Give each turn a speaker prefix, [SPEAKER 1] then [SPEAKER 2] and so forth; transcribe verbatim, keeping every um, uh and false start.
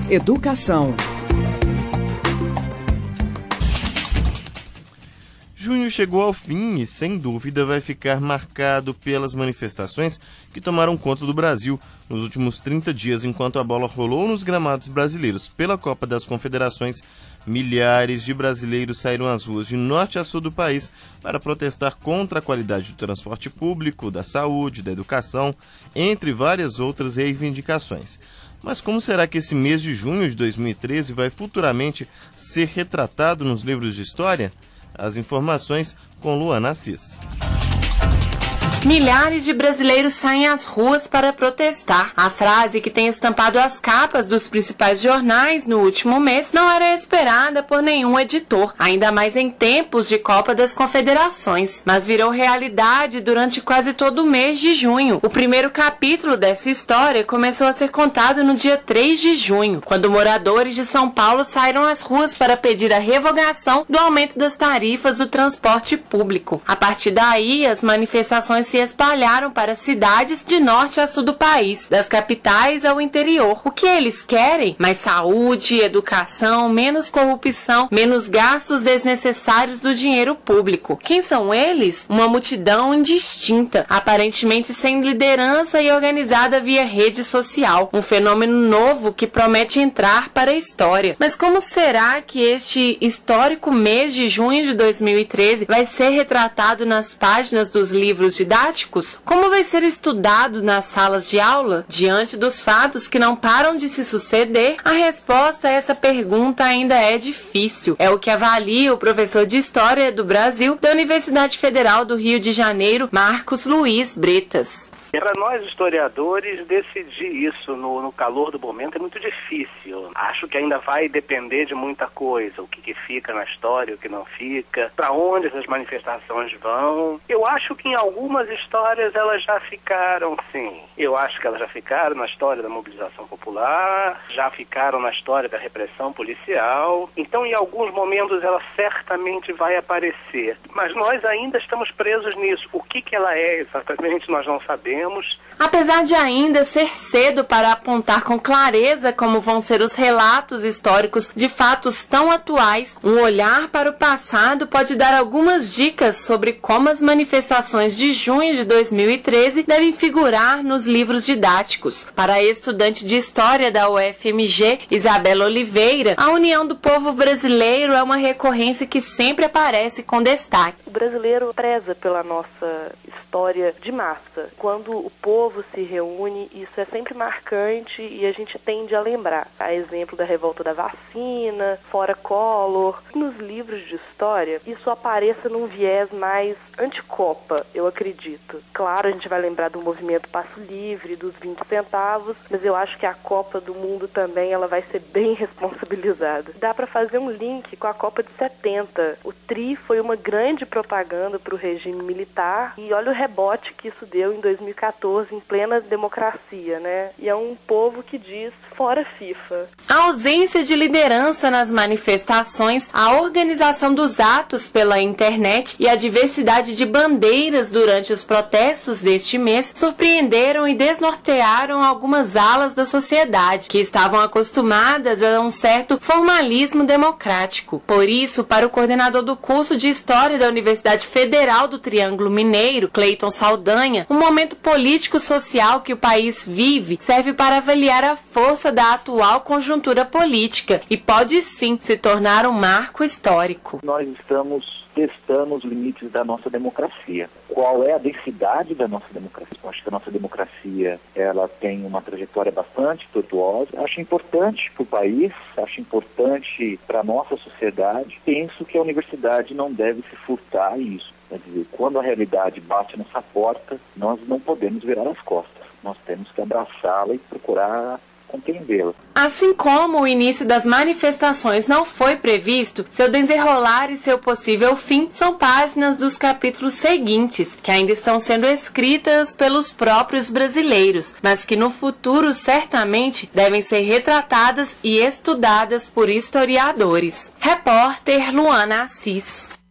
[SPEAKER 1] Educação.
[SPEAKER 2] Junho chegou ao fim e, sem dúvida, vai ficar marcado pelas manifestações que tomaram conta do Brasil nos últimos trinta dias, enquanto a bola rolou nos gramados brasileiros pela Copa das Confederações. Milhares de brasileiros saíram às ruas de norte a sul do país para protestar contra a qualidade do transporte público, da saúde, da educação, entre várias outras reivindicações. Mas como será que esse mês de junho de dois mil e treze vai futuramente ser retratado nos livros de história? As informações com Luana Assis.
[SPEAKER 3] Milhares de brasileiros saem às ruas para protestar. A frase que tem estampado as capas dos principais jornais no último mês não era esperada por nenhum editor, ainda mais em tempos de Copa das Confederações, mas virou realidade durante quase todo o mês de junho. O primeiro capítulo dessa história começou a ser contado no dia três de junho, quando moradores de São Paulo saíram às ruas para pedir a revogação do aumento das tarifas do transporte público. A partir daí, as manifestações se espalharam para cidades de norte a sul do país, das capitais ao interior. O que eles querem? Mais saúde, educação, menos corrupção, menos gastos desnecessários do dinheiro público. Quem são eles? Uma multidão indistinta, aparentemente sem liderança e organizada via rede social. Um fenômeno novo que promete entrar para a história. Mas como será que este histórico mês de junho de dois mil e treze vai ser retratado nas páginas dos livros didáticos? Como vai ser estudado nas salas de aula? Diante dos fatos que não param de se suceder, a resposta a essa pergunta ainda é difícil. É o que avalia o professor de História do Brasil da Universidade Federal do Rio de Janeiro, Marcos Luiz Bretas.
[SPEAKER 4] Para nós historiadores, decidir isso no, no calor do momento é muito difícil. Acho que ainda vai depender de muita coisa, o que, que fica na história, o que não fica, para onde essas manifestações vão. Eu acho que em algumas histórias elas já ficaram, sim. Eu acho que elas já ficaram na história da mobilização popular, já ficaram na história da repressão policial. Então, em alguns momentos, ela certamente vai aparecer. Mas nós ainda estamos presos nisso. O que, que ela é exatamente, nós não sabemos.
[SPEAKER 3] Apesar de ainda ser cedo para apontar com clareza como vão ser os relatos históricos de fatos tão atuais, um olhar para o passado pode dar algumas dicas sobre como as manifestações de junho de dois mil e treze devem figurar nos livros didáticos. Para a estudante de História da U F M G, Isabela Oliveira, a união do povo brasileiro é uma recorrência que sempre aparece com destaque.
[SPEAKER 5] O brasileiro preza pela nossa história de massa. Quando o povo se reúne, isso é sempre marcante e a gente tende a lembrar. A exemplo da revolta da vacina, fora Collor. Nos livros de história, isso apareça num viés mais anticopa, eu acredito. Claro, a gente vai lembrar do movimento Passo Livre, dos vinte centavos, mas eu acho que a Copa do Mundo também ela vai ser bem responsabilizada. Dá para fazer um link com a Copa de setenta. O Tri foi uma grande propaganda para o regime militar e olha o rebote que isso deu em dois mil e quatorze, em plena democracia, né? E é um povo que diz fora FIFA.
[SPEAKER 3] A ausência de liderança nas manifestações, a organização dos atos pela internet e a diversidade de bandeiras durante os protestos deste mês surpreenderam e desnortearam algumas alas da sociedade que estavam acostumadas a um certo formalismo democrático. Por isso, para o coordenador do curso de História da Universidade Federal do Triângulo Mineiro, Cleiton Saldanha, o momento político-social que o país vive serve para avaliar a força da atual conjuntura política e pode sim se tornar um marco histórico.
[SPEAKER 6] Nós estamos testando os limites da nossa democracia. Qual é a densidade da nossa democracia? Eu acho que a nossa democracia ela tem uma trajetória bastante tortuosa. Acho importante para o país, acho importante para a nossa sociedade. Penso que a universidade não deve se furtar a isso. Quer dizer, quando a realidade bate nessa porta, nós não podemos virar as costas. Nós temos que abraçá-la e procurar compreendê-la.
[SPEAKER 3] Assim como o início das manifestações não foi previsto, seu desenrolar e seu possível fim são páginas dos capítulos seguintes, que ainda estão sendo escritas pelos próprios brasileiros, mas que no futuro certamente devem ser retratadas e estudadas por historiadores. Repórter Luana Assis.